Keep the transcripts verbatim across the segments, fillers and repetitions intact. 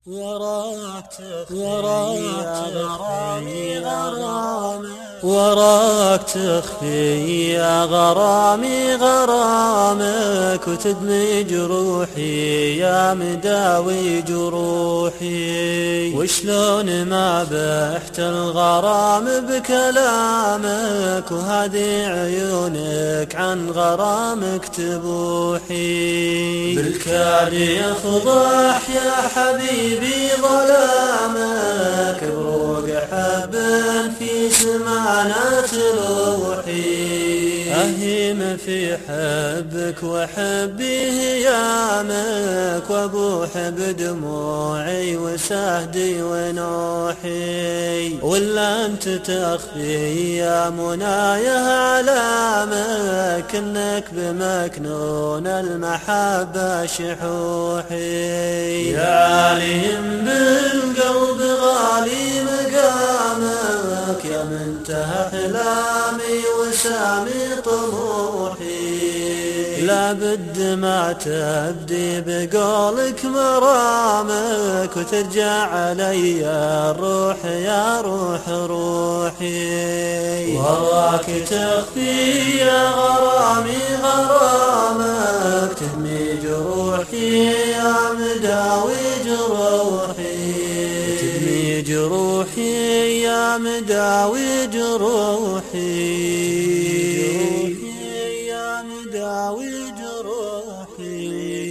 وراك تخفي يا غرامي غرامي، وراك تخفي يا غرامي غرامك، وتدمي جروحي يا مداوي جروحي. وشلون ما بحت الغرام بكلامك، وهذه عيونك عن غرامك تبوحي. بالكاد يفضح يا حبيبي ظلامك، بروق حب في سمانة روحي. أهيم في حبك وحبي هيامك، وابوح بدموعي وسهدي ونوحي. ولا انت تخفي يا منايه علامك، انك بمكنون المحبة شحوحي. يا عالم بالقلب غالي مقامك، يا منتهى احلامي وسامي طموحي. لابد ما تبدي بقولك مرامك، وترجع علي الروح يا روح روحي. وراك تخفي يا غرامي غرامك، تهمي جروحي يا مداوي جروحي. تدمي جروحي يا مداوي جروحي، يا مداوي جروحي،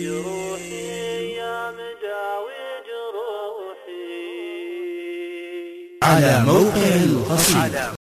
يا مداوي جروحي. على موقع القصيد.